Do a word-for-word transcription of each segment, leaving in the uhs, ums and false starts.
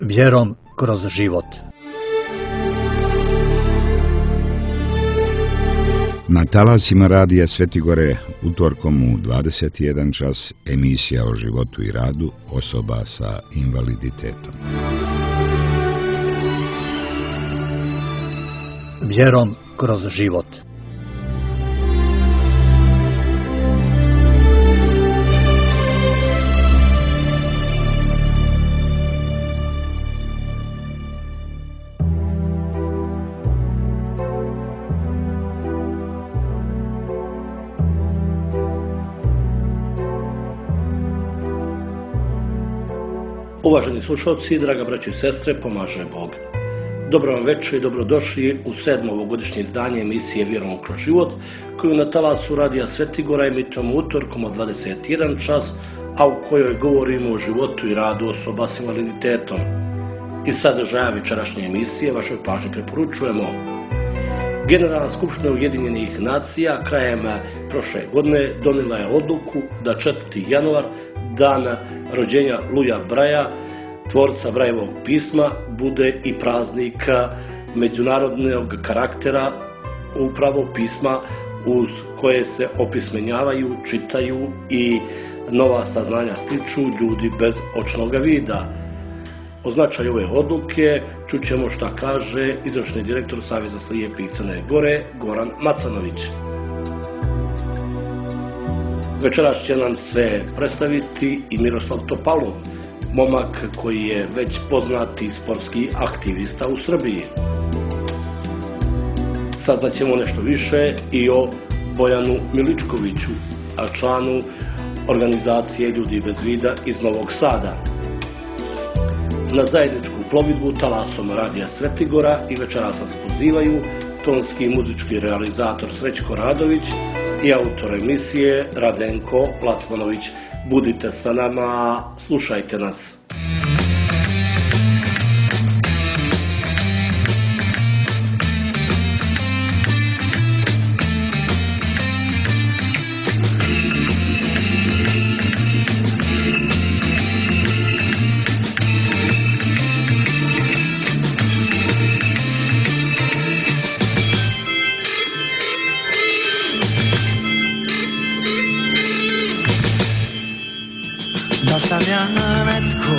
Vjerom kroz život. Na talasima radija Svetigore utorkom u dvadeset jedan čas emisija o životu i radu osoba sa invaliditetom. Vjerom kroz život. Uvaženi slušalci, draga braćo i sestre, pomaže Bog. Dobro vam večer i dobrodošli u sedmo ovogodišnje izdanje emisije Vjerom kroz život, koju na talasu radija Svetigora emitujemo utorkom od dvadeset jedan čas, a u kojoj govorimo o životu i radu osoba s invaliditetom. Iz sadržaja večerašnje emisije vašoj pažnji preporučujemo: Generalna skupština Ujedinjenih nacija krajem prošle godine donijela je odluku da četvrti januar, dan rođenja Luja Braja, tvorca Brajevog pisma, bude i praznika međunarodnog karaktera, upravo pisma uz koje se opismenjavaju, čitaju i nova saznanja stiču ljudi bez očnog vida. O značaju ove odluke čućemo šta kaže izvršni direktor Saveza slijepih Crne Gore Goran Macanović. Večeras će nam se predstaviti i Miroslav Topalov, momak koji je već poznati sportski aktivista u Srbiji. Saznaćemo nešto više i o Bojanu Miličkoviću, a članu organizacije Ljudi bez vida iz Novog Sada. Na zajedničku plovidbu talasom radija Svetigora i večeras nas pozivaju tonski i muzički realizator Srećko Radović i autor emisije Radenko Lacmanović. Budite sa nama, slušajte nas. Da sam ja netko,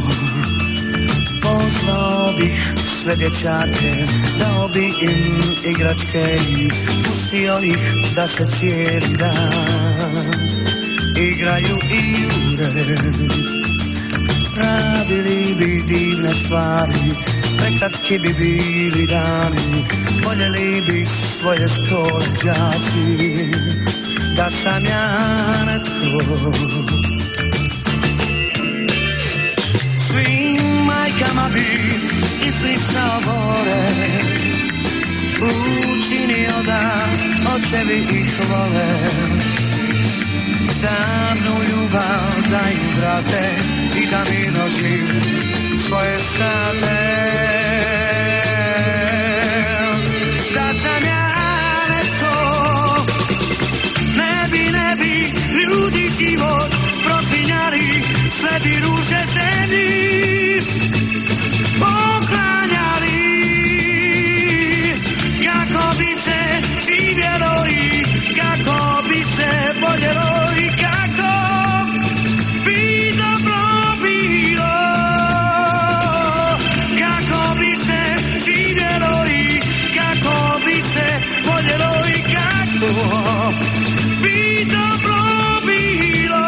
poslao bih sve dječake, dao bi im igračke i pustio ih da se cijeli dan igraju i jure. Radili bi divne stvari, prekratki bi bili dani, voljeli bi svoje škole đaci. Da sam ja netko, svim majkama bi izbrisao bore, učinio da očevi ih vole, davnu ljubav da im vrate i da mi nosim svoje sate. Da sam ja netko, ne bi, ne bi ljudi život propinjali, sve bi ruže zemlji poklanjali, kako bi se živjelo i kako bi se voljelo i kako bi dobro bilo, kako bi se živjelo i kako bi se voljelo i kako bi dobro bilo.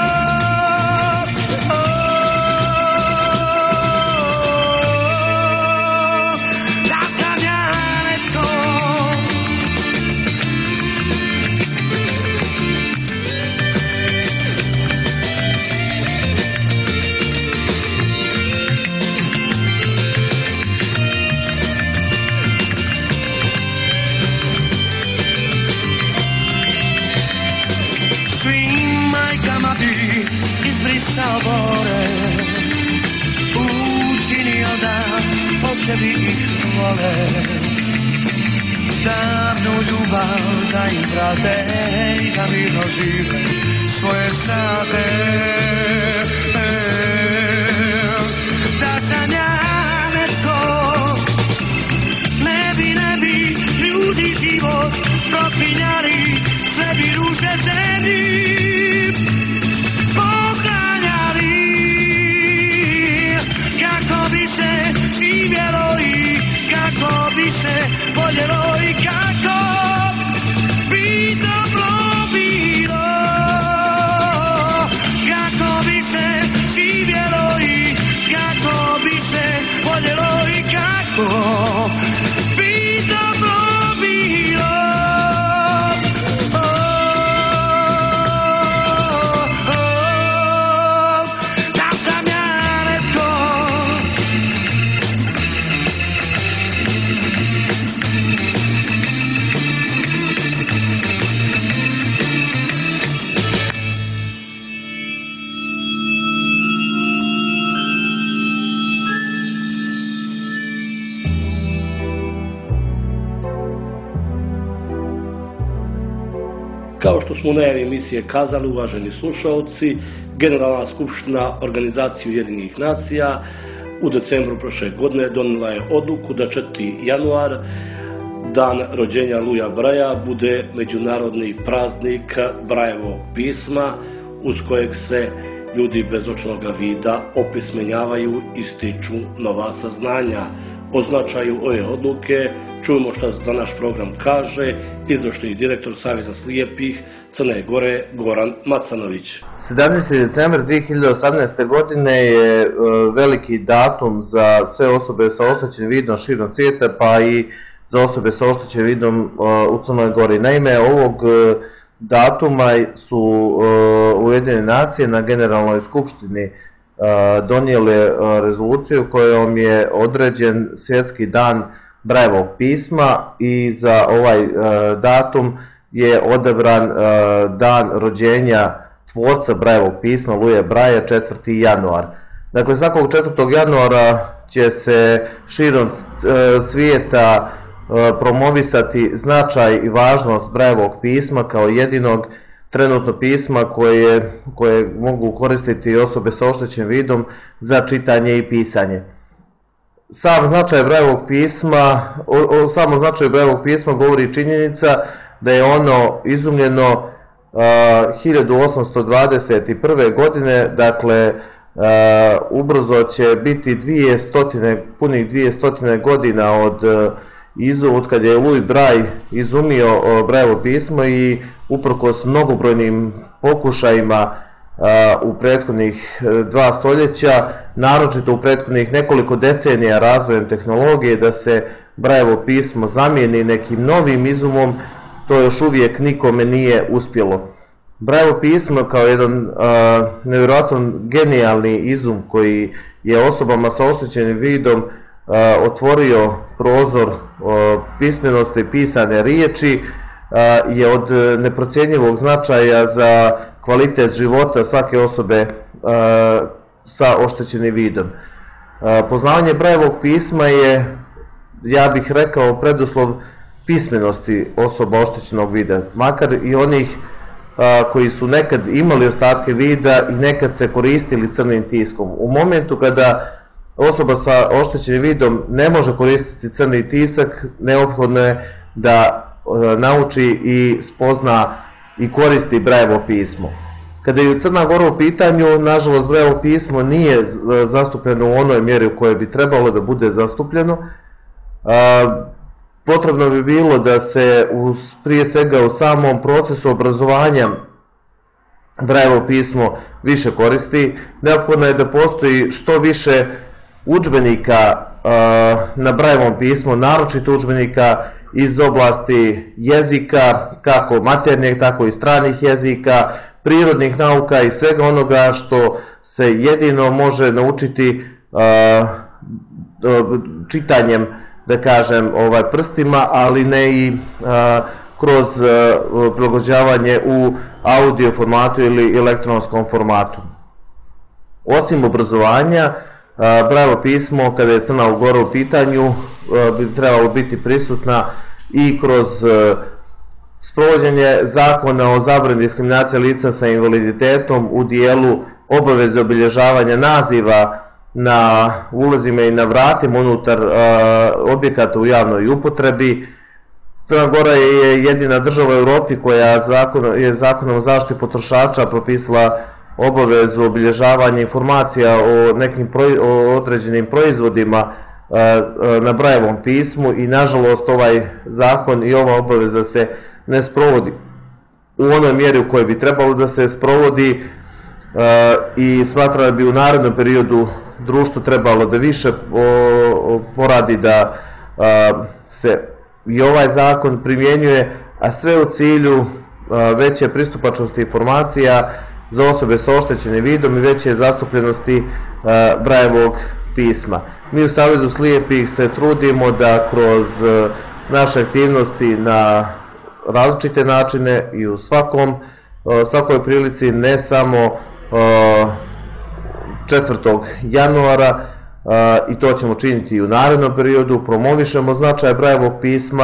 Izbrisao bore, učinio da očevi ih vole, davnu ljubav da im vrate i da mirno žive svoje sate. Da sam ja Kao što smo u najavi emisije kazali, uvaženi slušalci, Generalna skupština Organizacije Ujedinjenih nacija u decembru prošle godine donijela je odluku da četvrti januar, dan rođenja Luja Braja, bude međunarodni praznik Brajevog pisma, uz kojeg se ljudi bez očnog vida opismenjavaju i stiču nova saznanja. O značaju ove odluke čujemo što za naš program kaže izvršni direktor Saveza slijepih Crne Gore Goran Macanović. sedamnaesti decembar dve hiljade osamnaeste. godine je veliki datum za sve osobe sa oštećenim vidom širom svijeta, pa i za osobe sa oštećenim vidom u Crnoj Gori. Naime, ovog datuma su Ujedinjene nacije na Generalnoj skupštini donijele rezoluciju kojom je određen svjetski dan Brajevog pisma i za ovaj datum je odabran dan rođenja tvorca Brajevog pisma Luje Braja, četvrti januar. Dakle, svakog četvrtog januara će se širom svijeta promovisati značaj i važnost Brajevog pisma kao jedinog trenutno pisma koje, koje mogu koristiti osobe sa oštećenim vidom za čitanje i pisanje. Sam značaj Brajevog pisma, o, o samom značaju Brajevog pisma govori činjenica da je ono izumljeno a, hiljadu osamsto dvadeset prve. godine, dakle a, ubrzo će biti dvije stotine, punih dvije stotine godina od izum, kad je Luj Braj izumio Brajevo pismo i uprkos mnogobrojnim pokušajima u prethodnih dva stoljeća, naročito u prethodnih nekoliko decenija razvojem tehnologije, da se Brajevo pismo zamijeni nekim novim izumom, to još uvijek nikome nije uspjelo. Brajevo pismo kao jedan a, nevjerojatno genijalni izum koji je osobama sa oštećenim vidom a, otvorio prozor a, pismenosti pisane riječi, a, je od neprocjenjivog značaja za kvalitet života svake osobe a, sa oštećenim vidom. A, poznavanje Brajevog pisma je, ja bih rekao, preduslov pismenosti osoba oštećenog vida, makar i onih a, koji su nekad imali ostatke vida i nekad se koristili crnim tiskom. U momentu kada osoba sa oštećenim vidom ne može koristiti crni tisak, neophodno je da a, nauči i spozna i koristi Brajevo pismo. Kada je Crna Gora u pitanju, nažalost Brajevo pismo nije zastupljeno u onoj mjeri u kojoj bi trebalo da bude zastupljeno. A, potrebno bi bilo da se uz, prije svega u samom procesu obrazovanja Brajevo pismo više koristi. Neophodno je da postoji što više udžbenika na Brajevom pismu, naročito udžbenika iz oblasti jezika, kako maternjeg, tako i stranih jezika, prirodnih nauka i svega onoga što se jedino može naučiti čitanjem, da kažem, ovaj, prstima, ali ne i a, kroz a, prilagođavanje u audio formatu ili elektronskom formatu. Osim obrazovanja, a, Brajevo pismo, kada je Crna Gora u pitanju, a, bi trebalo biti prisutna i kroz a, sprovođenje zakona o zabrani diskriminacije lica sa invaliditetom u dijelu obaveze obilježavanja naziva na ulazima i na vratima unutar a, objekata u javnoj upotrebi. Crna Gora je jedina država u Europi koja zakon, je zakonom o zaštiti potrošača propisala obavezu obilježavanja informacija o nekim proj, o određenim proizvodima a, a, na Brajevom pismu i nažalost ovaj zakon i ova obaveza se ne sprovodi u onoj mjeri u kojoj bi trebalo da se sprovodi a, i smatra da bi u narednom periodu društvo trebalo da više poradi da a, se i ovaj zakon primjenjuje, a sve u cilju a, veće pristupačnosti informacija za osobe sa oštećenim vidom i veće zastupljenosti a, Brajevog pisma. Mi u Savezu slijepih se trudimo da kroz a, naše aktivnosti na različite načine i u svakom, a, svakoj prilici, ne samo a, četvrtog januara, a, i to ćemo činiti i u narednom periodu, promovišemo značaj Brajevog pisma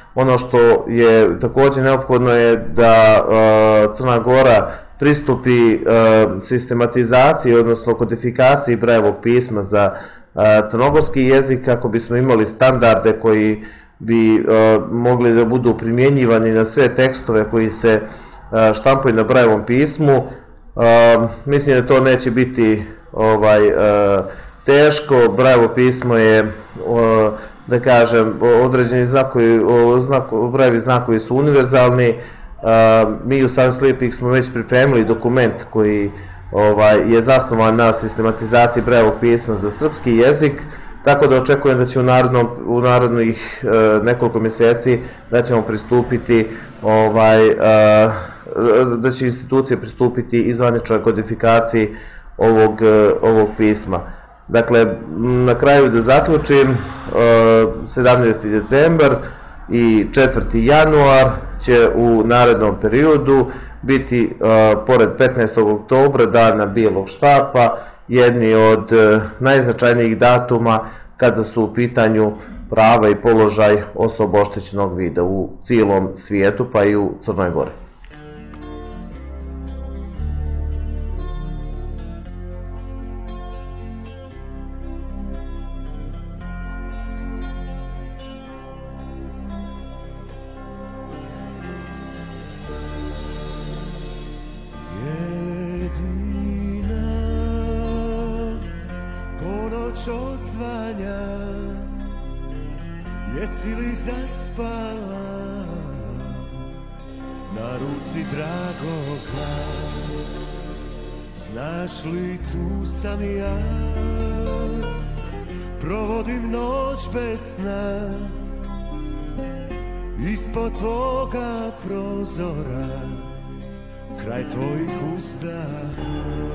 Ono što je također neophodno je da Crna Gora pristupi sistematizaciji, odnosno kodifikaciji Brajevog pisma za crnogorski jezik, kako bismo imali standarde koji bi mogli da budu primjenjivani na sve tekstove koji se štampaju na Brajevom pismu. Mislim da to neće biti ovaj, teško. Brajevo pismo je, da kažem, određeni znakovi, znako, Brajevi znakovi su univerzalni. Mi u Savez slijepih smo već pripremili dokument koji ovaj, je zasnovan na sistematizaciji Brajevog pisma za srpski jezik, tako da očekujem da će u, narodnom, u narodnih e, nekoliko mjeseci da ćemo pristupiti, ovaj, e, da će institucije pristupiti izvaničnoj kodifikaciji ovog, e, ovog pisma. Dakle, na kraju da zaključim, e, sedamnaesti decembar i četvrti januar će u narednom periodu biti, uh, pored petnaestog oktobra, dana Bijelog štapa, jedni od uh, najznačajnijih datuma kada su u pitanju prava i položaj osoba oštećenog vida u cijelom svijetu, pa i u Crnoj Gori. Odzvanja, jesi li zaspala na ruci dragoga? Znaš li, tu sam ja, provodim noć bez sna ispod tvoga prozora, kraj tvojih uzdaha.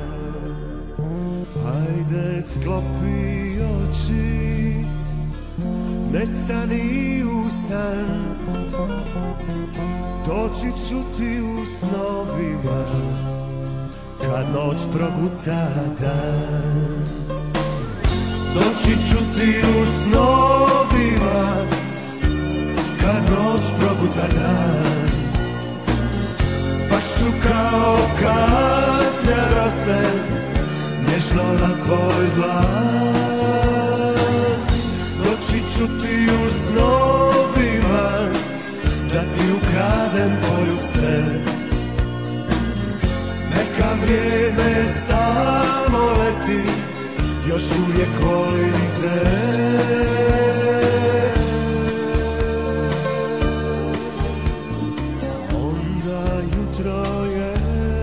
Hajde, sklopi oči, nestani u san, doći ću ti u snovima, kad noć proguta dan. Doći ću ti u snovima, kad noć proguta dan. Baš ću kao kaplja rose, nježno na tvoj glas. Doći ću ti u snovima, da ti ukradem tvoju sred. Neka vrijeme samo leti, još uvijek volim te. Onda jutro je,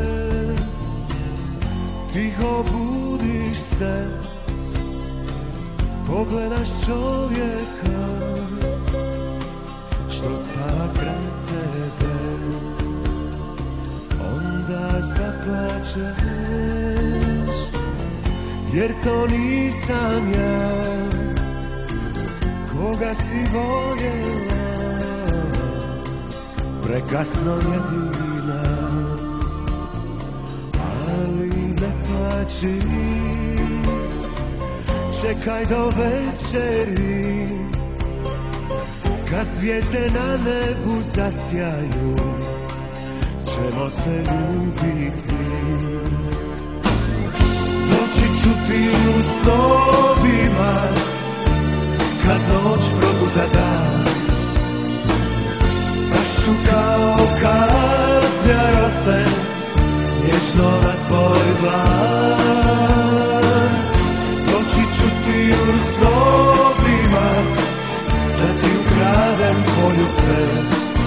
tiho budiš se, pogledaš čovjeka što spava kraj tebe. Onda zaplačeš, jer to nisam ja, koga si voljela, prekasno jedina. Ali ne plači, čekaj do večeri, kad zvijezde na nebu zasjaju, ćemo se ljubiti. Doći ću ti u snovima, kad noć probuda dan. Baš ću kao kaplja rose, nježno na tvoj glas. Doći ću ti u snovima, da ti ukradem tvoju sred.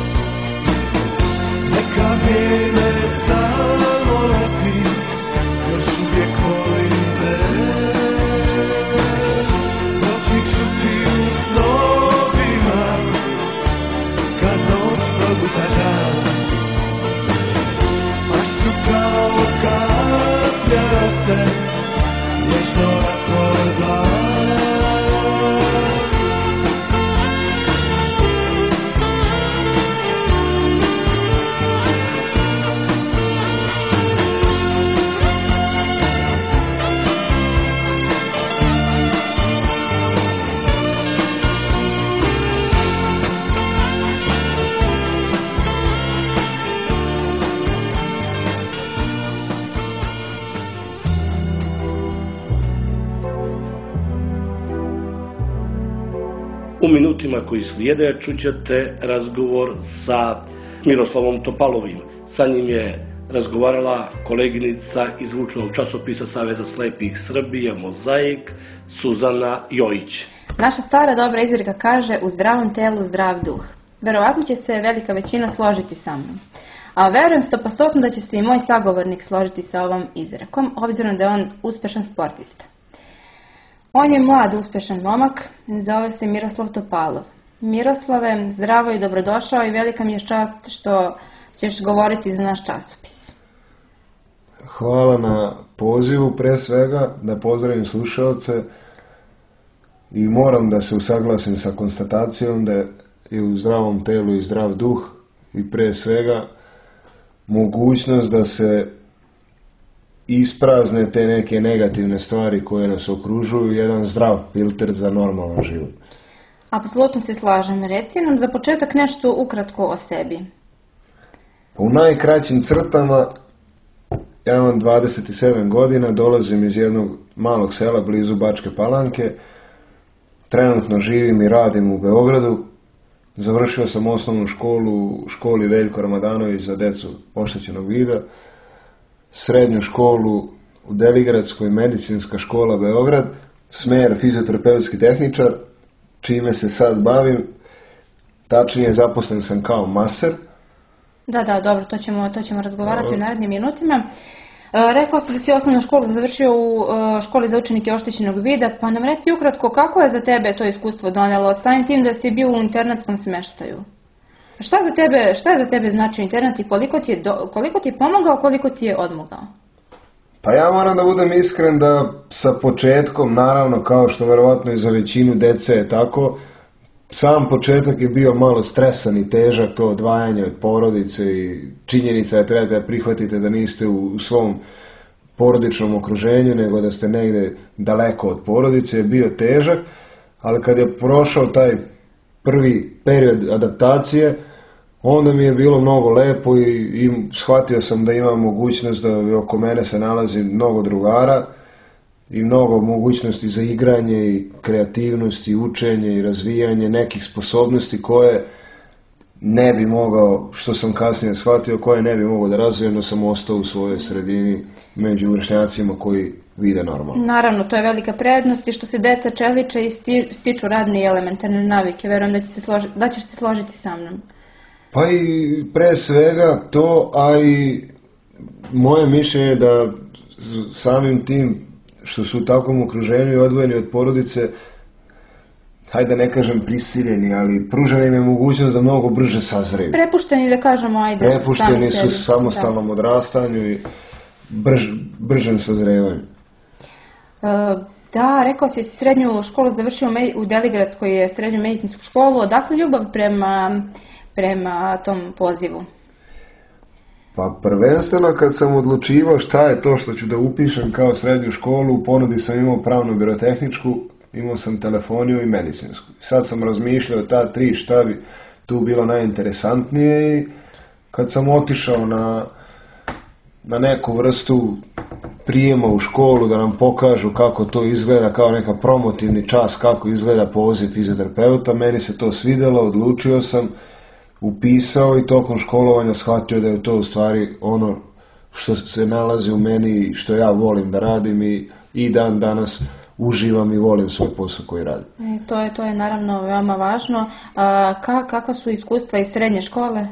Neka vrijeme samo leti, još uvijek volim te. U minutima koji slijede čućete razgovor sa Miroslavom Topalovim. Sa njim je razgovarala koleginica iz zvučnog časopisa Saveza slepih Srbije Mozaik, Suzana Jojić. Naša stara dobra izreka kaže: u zdravom telu zdrav duh. Verovatno će se velika većina složiti sa mnom. A verujem stopostotno da će se i moj sagovornik složiti sa ovom izrekom, obzirom da je on uspešan sportista. On je mlad, uspešan momak, zove se Miroslav Topalov. Miroslave, zdravo i dobrodošao i velika mi je čast što ćeš govoriti za naš časopis. Hvala na pozivu, pre svega, da pozdravim slušalce i moram da se usaglasim sa konstatacijom da je u zdravom telu i zdrav duh i pre svega mogućnost da se isprazne te neke negativne stvari koje nas okružuju, jedan zdrav filter za normalan život. Apsolutno se slažem. Reci nam za početak nešto ukratko o sebi. U najkraćim crtama, ja imam dvadeset sedam godina, dolazim iz jednog malog sela blizu Bačke Palanke, trenutno živim i radim u Beogradu, završio sam osnovnu školu u školi Veljko Ramadanović za decu oštećenog vida, srednju školu u Deligradskoj medicinska škola Beograd, smer fizioterapeutski tehničar, čime se sad bavim, tačnije zaposlen sam kao maser. Da, da, dobro, to ćemo, to ćemo razgovarati u narednim minutima. E, rekao si da si osnovnu školu završio u e, školi za učenike oštećenog vida, pa nam reci ukratko kako je za tebe to iskustvo donelo, samim tim da si bio u internatskom smeštaju. Šta, za tebe, šta je za tebe značio internat i koliko ti je, do, koliko ti je pomogao, koliko ti je odmogao? Pa ja moram da budem iskren da sa početkom, naravno kao što verovatno i za većinu dece je tako, sam početak je bio malo stresan i težak, to odvajanje od porodice i činjenica je treba da prihvatite da niste u, u svom porodičnom okruženju, nego da ste negde daleko od porodice, je bio težak, ali kad je prošao taj prvi period adaptacije, onda mi je bilo mnogo lepo i, i shvatio sam da imam mogućnost da oko mene se nalazi mnogo drugara i mnogo mogućnosti za igranje i kreativnost i učenje i razvijanje nekih sposobnosti koje ne bi mogao, što sam kasnije shvatio, koje ne bi mogao da razvijem da sam ostao u svojoj sredini među vršnjacima koji vide normalno. Naravno, to je velika prednost i što se deca čeliče i sti, stiču radne i elementarne navike. Verujem da, će se složi, da ćeš se složiti sa mnom. Pa i pre svega to, a i moje mišljenje je da samim tim što su u takvom okruženju i odvojeni od porodice, hajde ne kažem prisiljeni, ali pružena im je mogućnost da mnogo brže sazreju. Prepušteni da kažemo, ajde. Prepušteni su sebi, samostalnom da. Odrastanju i brž, bržem sazrevanju. E, da, rekao si srednju školu završio u Deligradskoj je srednju medicinsku školu. Odakle ljubav prema, prema tom pozivu? Pa prvenstveno kad sam odlučivao šta je to što ću da upišem kao srednju školu, u ponudi sam imao pravnu birotehničku, imao sam telefoniju i medicinsku. Sad sam razmišljao ta tri šta bi tu bilo najinteresantnije i kad sam otišao na, na neku vrstu prijema u školu da nam pokažu kako to izgleda, kao neka promotivni čas, kako izgleda poziv fizioterapeuta, meni se to svidelo, odlučio sam, upisao i tokom školovanja shvatio da je to u stvari ono što se nalazi u meni i što ja volim da radim i, i dan danas uživam i volim svoj posao koji radim. E, to je, to je naravno veoma važno. A, ka, kakva su iskustva iz srednje škole?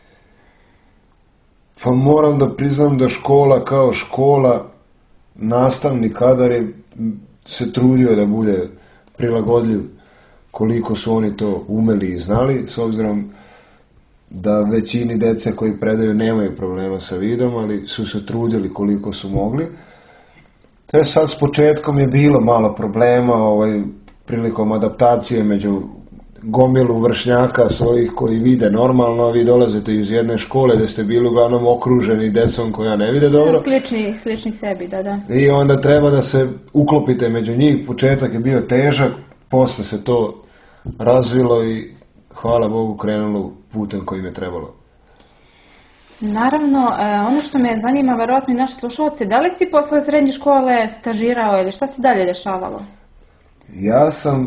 Pa moram da priznam da škola kao škola, nastavni kadar je se trudio da bude prilagodljiv koliko su oni to umeli i znali, s obzirom da većini dece koji predaju nemaju problema sa vidom, ali su se trudili koliko su mogli. Te sad s početkom je bilo malo problema ovaj, prilikom adaptacije među gomilu vršnjaka svojih koji vide normalno, a vi dolazite iz jedne škole gde ste bili uglavnom okruženi decom koja ne vide dobro. Slični, slični sebi, da, da. I onda treba da se uklopite među njih. Početak je bio težak, posle se to razvilo i hvala Bogu krenulo putem kojim je trebalo. Naravno, ono što me zanima, verovatno i naše slušalce, da li si posle srednje škole stažirao ili šta se dalje dešavalo? Ja sam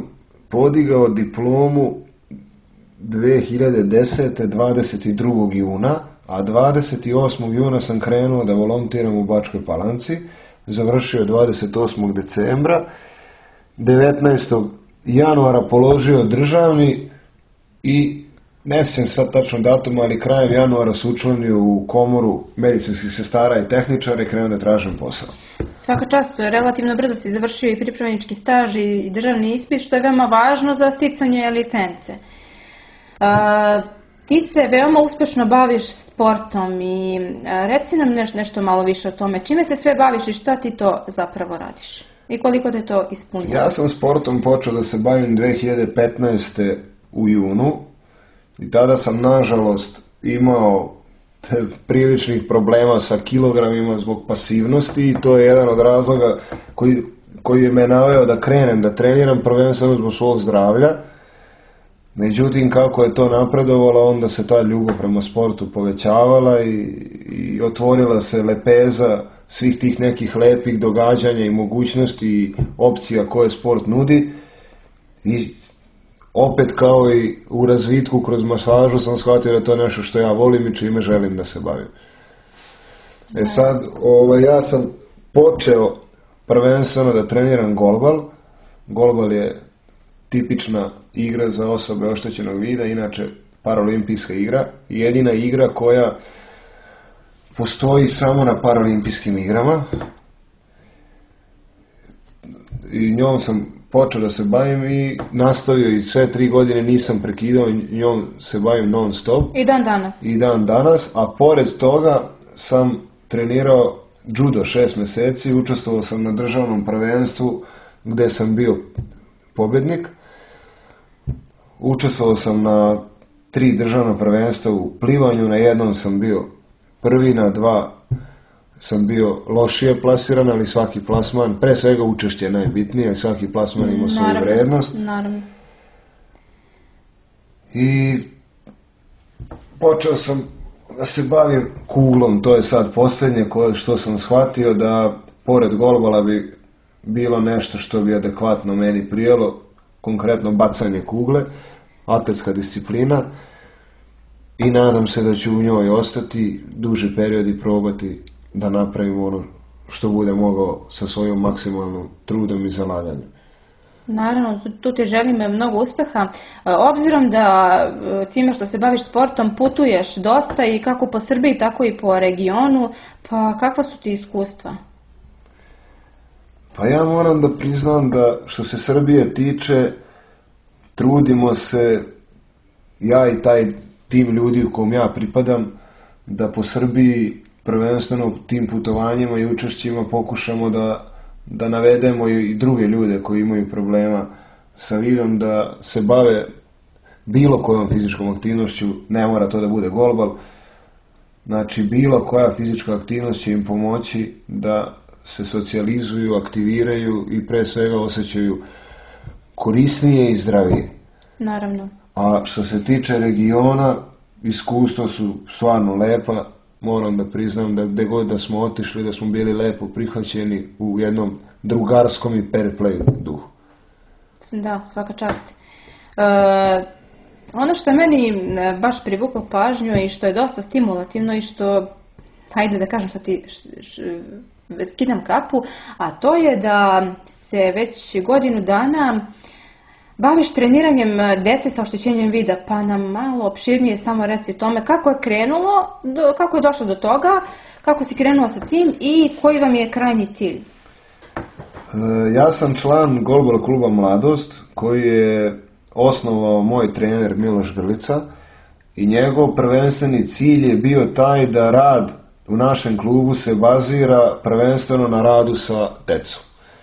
podigao diplomu dve hiljade desete. dvadeset drugog juna, a dvadeset osmog juna sam krenuo da volontiram u Bačkoj Palanci, završio dvadeset osmog decembra, devetnaestog januara položio državni i ne sjećam sad tačno datum, ali krajem januara se učlanio u komoru medicinskih sestara i tehničara i krenuo da tražim posao. Svaka čast, relativno brzo si završio i pripravnički staž i državni ispit, što je veoma važno za sticanje licence. A, ti se veoma uspešno baviš sportom i a, reci nam neš, nešto malo više o tome. Čime se sve baviš i šta ti to zapravo radiš? I koliko te to ispunjava? Ja sam sportom počeo da se bavim dve hiljade petnaeste. u junu i tada sam nažalost imao priličnih problema sa kilogramima zbog pasivnosti i to je jedan od razloga koji, koji je me naveo da krenem da treniram prvenstveno zbog svog zdravlja. Međutim, kako je to napredovalo, onda se ta ljubav prema sportu povećavala i, i otvorila se lepeza svih tih nekih lepih događanja i mogućnosti i opcija koje sport nudi. I opet kao i u razvitku kroz masažu sam shvatio da to je nešto što ja volim i čime želim da se bavim. E sad, ovaj, ja sam počeo prvenstveno da treniram golbal. Golbal je tipična igra za osobe oštećenog vida, inače paraolimpijska igra. Jedina igra koja postoji samo na paraolimpijskim igrama. I njom sam počeo da se bavim i nastavio i sve tri godine nisam prekidao, njom se bavim non stop. I dan danas. I dan danas, a pored toga sam trenirao judo šest meseci, učestvovao sam na državnom prvenstvu gde sam bio pobednik. Učestvovao sam na tri državna prvenstva u plivanju, na jednom sam bio prvi, na dva sam bio lošije plasiran, ali svaki plasman, pre svega učešće je najbitnije, svaki plasman ima svoju Naravno, vrednost. naravno. I počeo sam da se bavim kuglom, to je sad posljednje koje što sam shvatio da pored golbala bi bilo nešto što bi adekvatno meni prijelo, konkretno bacanje kugle, atletska disciplina, i nadam se da ću u njoj ostati duži period i probati da napravim ono što bude mogao sa svojom maksimalnom trudom i zalaganjem. Naravno, tu ti želim mnogo uspeha. Obzirom da time što se baviš sportom putuješ dosta i kako po Srbiji, tako i po regionu, pa kakva su ti iskustva? Pa ja moram da priznam da što se Srbije tiče, trudimo se, ja i taj tim ljudi u kom ja pripadam, da po Srbiji prvenstveno tim putovanjima i učešćima pokušamo da, da navedemo i druge ljude koji imaju problema sa vidom, da se bave bilo kojom fizičkom aktivnošću, ne mora to da bude golbal, znači bilo koja fizička aktivnost će im pomoći da se socijalizuju, aktiviraju i pre svega osjećaju korisnije i zdravije. Naravno. A što se tiče regiona, iskustva su stvarno lepa, moram da priznam da gde god da smo otišli, da smo bili lepo prihvaćeni u jednom drugarskom i fair play duhu. Da, svaka čast. E, ono što je meni baš privuklo pažnju i što je dosta stimulativno i što, hajde da kažem što ti š, š, skidam kapu, a to je da se već godinu dana baviš treniranjem dece sa oštećenjem vida, pa nam malo opširnije samo reci o tome kako je krenulo, do, kako je došlo do toga, kako si krenuo sa tim i koji vam je krajnji cilj? E, ja sam član golbal kluba Mladost koji je osnovao moj trener Miloš Grlica i njegov prvenstveni cilj je bio taj da rad u našem klubu se bazira prvenstveno na radu sa decom.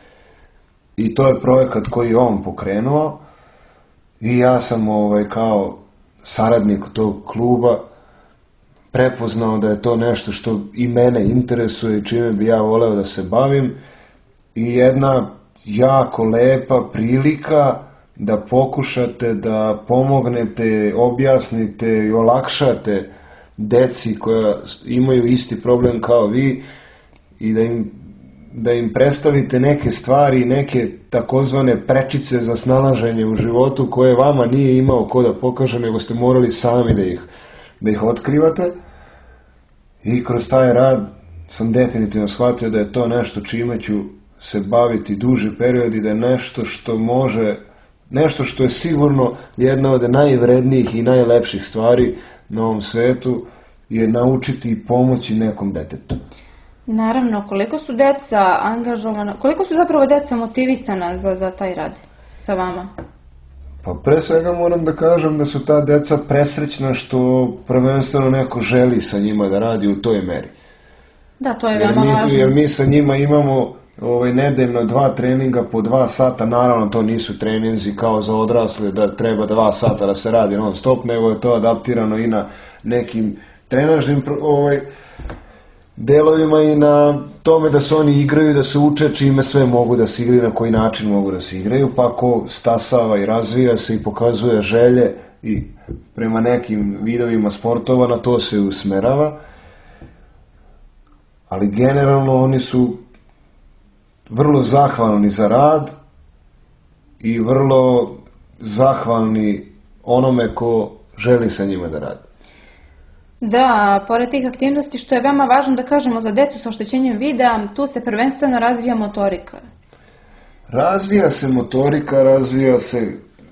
I to je projekat koji je on pokrenuo i ja sam ovaj, kao saradnik tog kluba prepoznao da je to nešto što i mene interesuje i čime bi ja voleo da se bavim i jedna jako lepa prilika da pokušate da pomognete, objasnite i olakšate deci koja imaju isti problem kao vi i da im da im predstavite neke stvari, neke takozvane prečice za snalaženje u životu koje vama nije imao ko da pokaže, nego ste morali sami da ih, da ih otkrivate. I kroz taj rad sam definitivno shvatio da je to nešto čime ću se baviti duži period i da je nešto što može, nešto što je sigurno jedna od najvrednijih i najlepših stvari na ovom svetu, je naučiti i pomoći nekom detetu. Naravno, koliko su deca angažovana, koliko su zapravo deca motivisana za, za taj rad sa vama? Pa pre svega moram da kažem da su ta deca presrećna što prvenstveno neko želi sa njima da radi u toj meri. Da, to je jer veoma mi, važno. Jer mi sa njima imamo ovaj, nedeljno dva treninga po dva sata, naravno to nisu treninzi kao za odrasle da treba dva sata da se radi non stop, nego je to adaptirano i na nekim trenažnim ovaj, delovima i na tome da se oni igraju, da se uče čime sve mogu da se igraju, na koji način mogu da se igraju, pa ko stasava i razvija se i pokazuje želje i prema nekim vidovima sportova, na to se usmerava. Ali generalno oni su vrlo zahvalni za rad i vrlo zahvalni onome ko želi sa njima da radi. Da, pored tih aktivnosti, što je veoma važno da kažemo za decu sa oštećenjem vida, tu se prvenstveno razvija motorika. Razvija se motorika, razvija se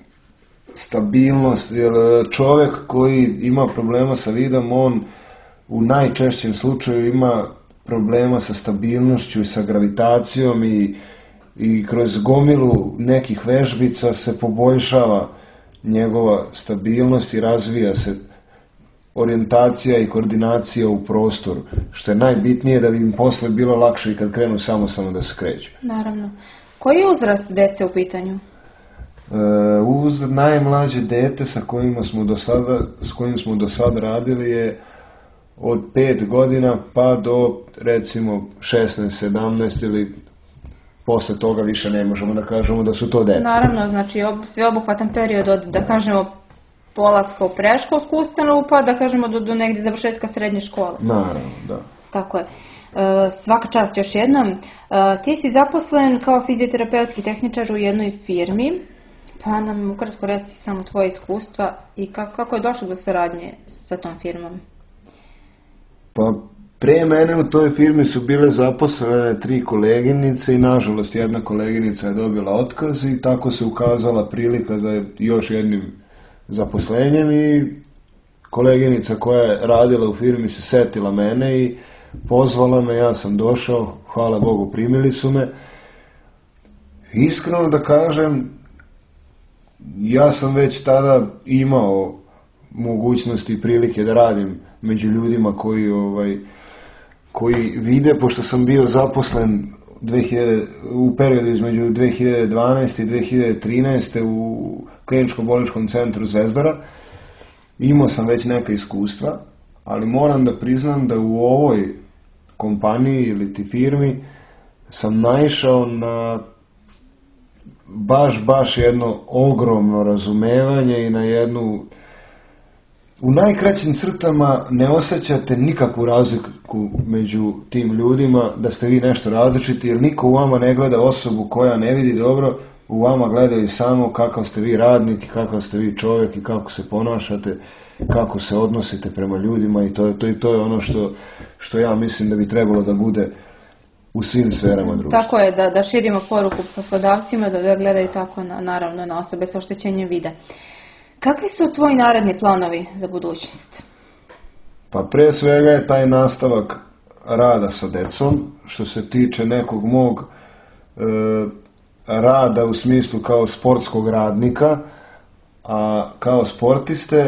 stabilnost, jer čovjek koji ima problema sa vidom, on u najčešćem slučaju ima problema sa stabilnošću i sa gravitacijom i, i kroz gomilu nekih vežbica se poboljšava njegova stabilnost i razvija se orijentacija i koordinacija u prostoru, što je najbitnije da bi im posle bilo lakše i kad krenu samostalno da se kreću. Naravno. Koji je uzrast dece u pitanju? E, uz najmlađe dete sa kojima smo do sada, s kojim smo do sada radili je od pet godina pa do recimo šesnaest sedamnaest ili posle toga više ne možemo da kažemo da su to deca. Naravno, znači ob, sveobuhvatan period od, da kažemo, polaska u preškolsku ustanovu, pa da kažemo do, do negdje završetka srednje škole. Naravno, da. Tako je. E, svaka čast još jednom. E, ti si zaposlen kao fizioterapeutski tehničar u jednoj firmi, pa nam ukratko reci samo tvoje iskustva i kako, kako je došlo do saradnje sa tom firmom? Pa pre mene u toj firmi su bile zaposlene tri koleginice i nažalost jedna koleginica je dobila otkaz i tako se ukazala prilika za još jednim zaposlenjem i koleginica koja je radila u firmi se setila mene i pozvala me, ja sam došao, hvala Bogu primili su me. Iskreno da kažem, ja sam već tada imao mogućnosti i prilike da radim među ljudima koji, ovaj, koji vide, pošto sam bio zaposlen dve hiljade, u periodu između dve hiljade dvanaeste i dve hiljade trinaeste u kliničko-bolničkom centru Zvezdara. Imao sam već neka iskustva, ali moram da priznam da u ovoj kompaniji ili ti firmi sam naišao na baš, baš jedno ogromno razumevanje i na jednu... U najkraćim crtama ne osjećate nikakvu razliku među tim ljudima da ste vi nešto različiti, jer niko u vama ne gleda osobu koja ne vidi dobro, u vama gledaju samo kakav ste vi radnik, kakav ste vi čovjek i kako se ponašate, kako se odnosite prema ljudima i to, to, to je ono što, što ja mislim da bi trebalo da bude u svim sferama društva. Tako je, da, da širimo poruku poslodavcima, da, da gledaju tako na, naravno na osobe sa oštećenjem vida. Kakvi su tvoji naredni planovi za budućnost? Pa pre svega je taj nastavak rada sa decom, što se tiče nekog mog e, rada u smislu kao sportskog radnika, a kao sportiste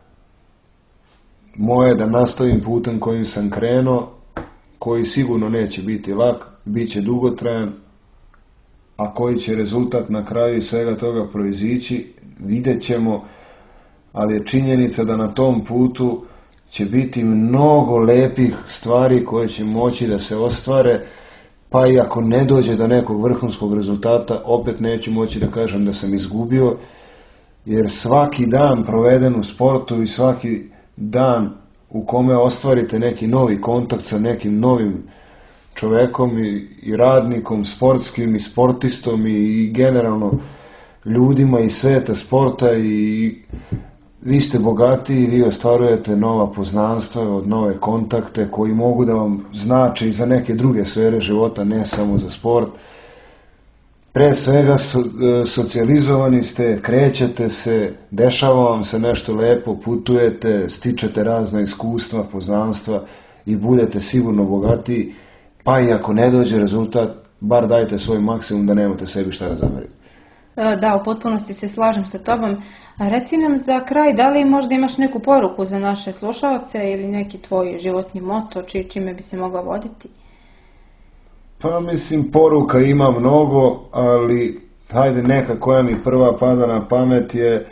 moje da nastavim putem kojim sam krenuo, koji sigurno neće biti lak, bit će dugotrajan, a koji će rezultat na kraju svega toga proizići, vidjet ćemo, ali je činjenica da na tom putu će biti mnogo lepih stvari koje će moći da se ostvare, pa i ako ne dođe do nekog vrhunskog rezultata, opet neću moći da kažem da sam izgubio, jer svaki dan proveden u sportu i svaki dan u kome ostvarite neki novi kontakt sa nekim novim čovekom i, i radnikom, sportskim i sportistom i, i generalno ljudima iz sveta sporta i vi ste bogatiji, vi ostvarujete nova poznanstva, od nove kontakte koji mogu da vam znače i za neke druge sfere života, ne samo za sport. Pre svega so, socijalizovani ste, krećete se, dešava vam se nešto lepo, putujete, stičete razna iskustva, poznanstva i budete sigurno bogatiji, pa i ako ne dođe rezultat, bar dajte svoj maksimum da nemate sebi šta da zamerite. Da, u potpunosti se slažem sa tobom. A reci nam za kraj, da li možda imaš neku poruku za naše slušaoce ili neki tvoj životni moto či, čime bi se mogao voditi? Pa mislim, poruka ima mnogo, ali hajde neka koja mi prva pada na pamet je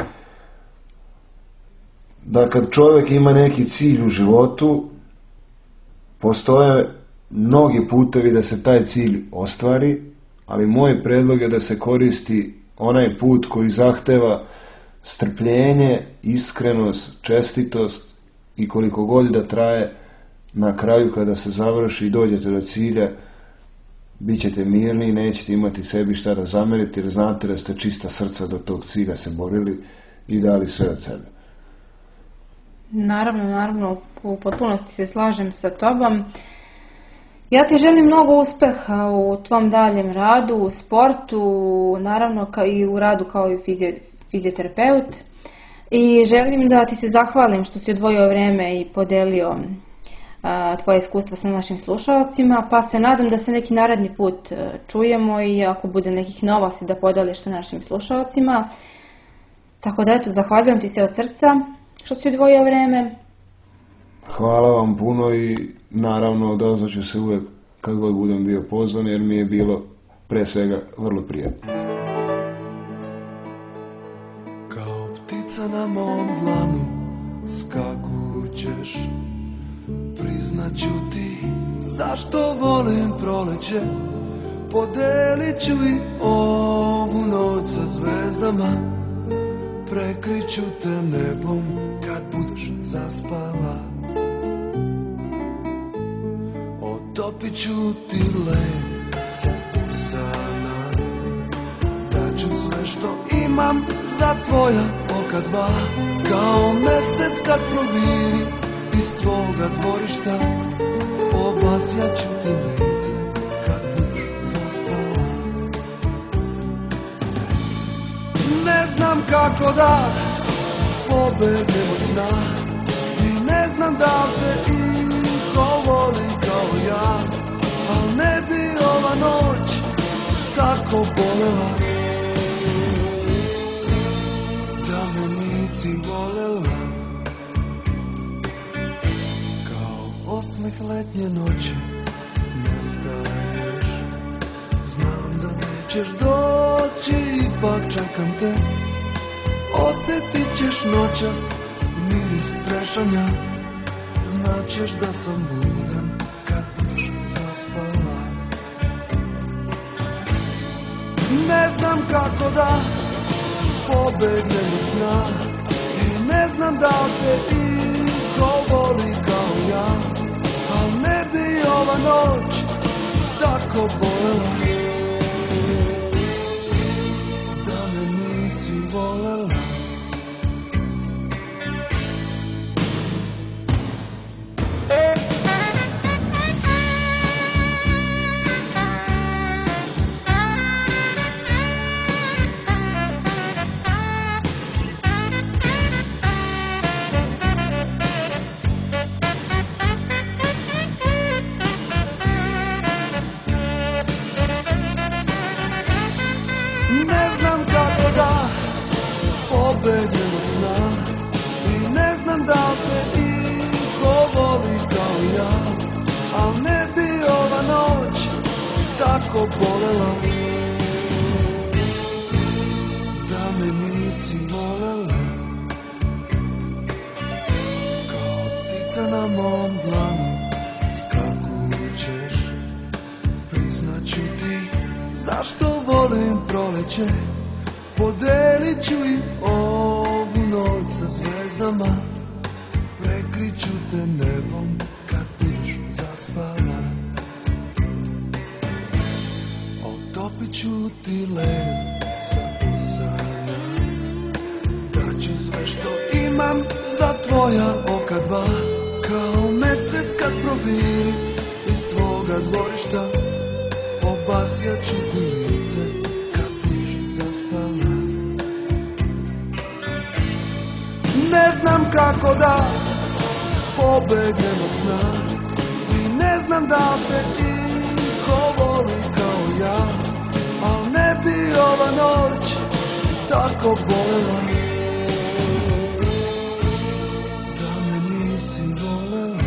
da kad čovjek ima neki cilj u životu, postoje mnogi putevi da se taj cilj ostvari, ali moj predlog je da se koristi onaj put koji zahteva strpljenje, iskrenost, čestitost i koliko god da traje, na kraju kada se završi i dođete do cilja, bit ćete mirni i nećete imati sebi šta da zamerite, jer znate da ste čista srca do tog cilja se borili i dali sve od sebe. Naravno, naravno, u potpunosti se slažem sa tobom. Ja ti želim mnogo uspeha u tvom daljem radu, u sportu, naravno i u radu kao i fizio, fizioterapeut. I želim da ti se zahvalim što si odvojio vreme i podelio a, tvoje iskustva sa našim slušalcima, pa se nadam da se neki naredni put čujemo i ako bude nekih novosti da podeliš sa našim slušalcima. Tako da eto, zahvaljujem ti se od srca što si odvojio vreme. Hvala vam puno i naravno odazvaću se uvek kad god budem bio pozvan, jer mi je bilo pre svega vrlo prijatno. Kao ptica na mom dlanu skakućeš, priznaću ti zašto volim proleće, podelit ću i ovu noć sa zvezdama, prekriću te nebom kad budeš zaspala. Otopit ću ti lep usana, daću sve što imam za tvoja oka dva, kao mesec kad proviri iz tvoga dvorišta, obasjaću te lice kad budeš zaspala. Ne znam kako da pobegnem od sna i ne znam da te iko voli kao ja, al ne bi ova noć tako bolela da me nisi volela. Kao osmeh letnje noći nestaješ, znam da nećeš doći pa čekam te, osjetit ćeš noćas miris trešanja, znaćeš da sam budan kad budeš zaspala. Ne znam kako da pobegnem od sna i ne znam da te iko voli kao ja, al ne bi ova noć tako bolela da me nisi volela. Pobegnem od sna i ne znam da te iko voli kao ja, al ne bi ova noć tako bolela da me nisi volela. Kao ptica na mom dlanu skakućeš, priznaću ti zašto volim proleće, podelit ću i ovu noć sa zvezdama, prekriću te nebom kad budeš zaspala. ćuti led sa usana. Daću sve što imam za tvoja oka dva, kao mesec kad proviri iz tvoga dvorišta. Obasjat ću ti lice kad buš zaspala. Ne znam kako da pobegnem od sna i ne znam da te iko voli kao ja, al ne bi ova noć tako bolela da me nisi volela.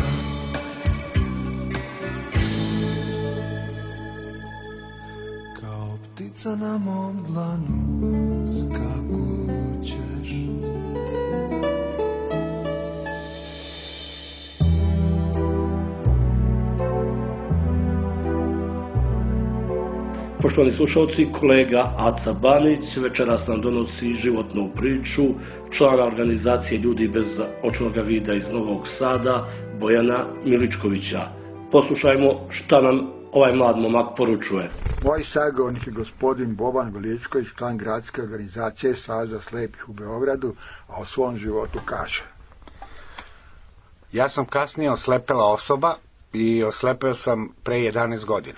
Kao ptica na mom dlanu skakućeš. Poštovani slušalci, kolega Aca Banić večeras nam donosi životnu priču člana organizacije Ljudi bez očnog vida iz Novog Sada, Bojana Miličkovića. Poslušajmo šta nam ovaj mlad momak poručuje. Moj sagovornik je gospodin Boban Veličković, član gradske organizacije Saveza slepih u Beogradu, a o svom životu kaže. Ja sam kasnije oslepela osoba i oslepeo sam pre jedanaest godina.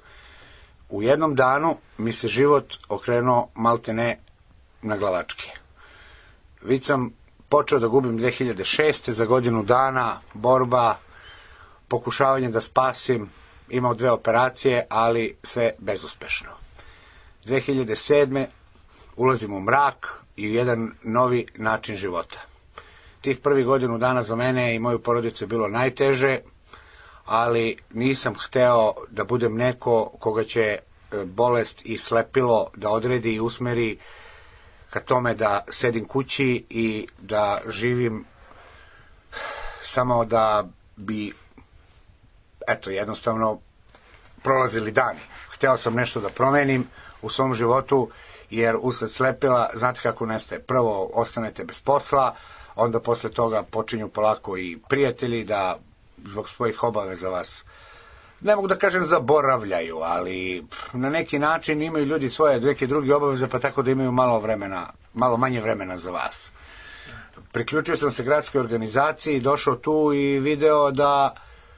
U jednom danu mi se život okrenuo maltene na glavačke. Već sam počeo da gubim dve hiljade šeste. za godinu dana, borba, pokušavanje da spasim, imao dve operacije, ali sve bezuspešno. dve hiljade sedme. ulazim u mrak i u jedan novi način života. Tih prvih godinu dana za mene i moju porodicu je bilo najteže, ali nisam hteo da budem neko koga će bolest i slepilo da odredi i usmeri ka tome da sedim kući i da živim samo da bi, eto, jednostavno prolazili dani. Hteo sam nešto da promenim u svom životu, jer usled slepila, znate kako nestaje, prvo ostanete bez posla, onda posle toga počinju polako i prijatelji da zbog svojih obaveza vas, ne mogu da kažem zaboravljaju, ali na neki način imaju ljudi svoje neke druge obaveze, pa tako da imaju malo vremena, malo manje vremena za vas. Priključio sam se gradskoj organizaciji, došao tu i video da